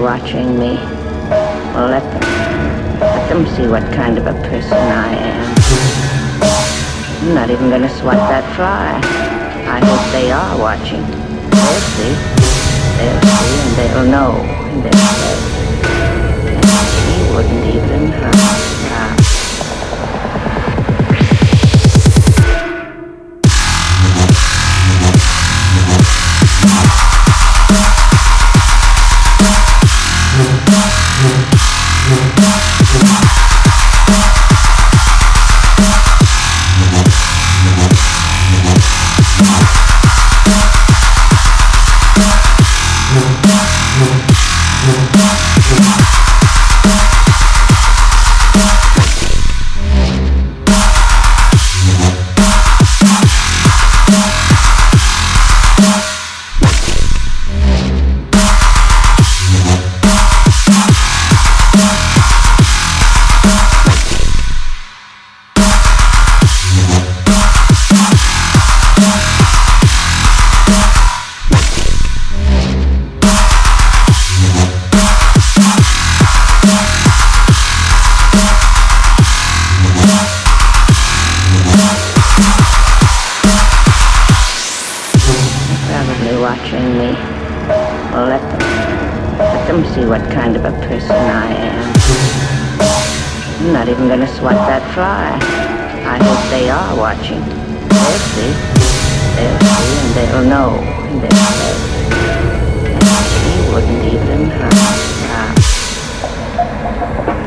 watching me. Well, let them see what kind of a person I am. I'm not even gonna swat that fly. I hope they are watching. They'll see. They'll see and they'll know. And they'll say, and he wouldn't even hurt. Probably watching me. Well, let them see what kind of a person I am. I'm not even gonna swat that fly. I hope they are watching. They'll see. They'll see and they'll know. And they'll say, and he wouldn't even hurt.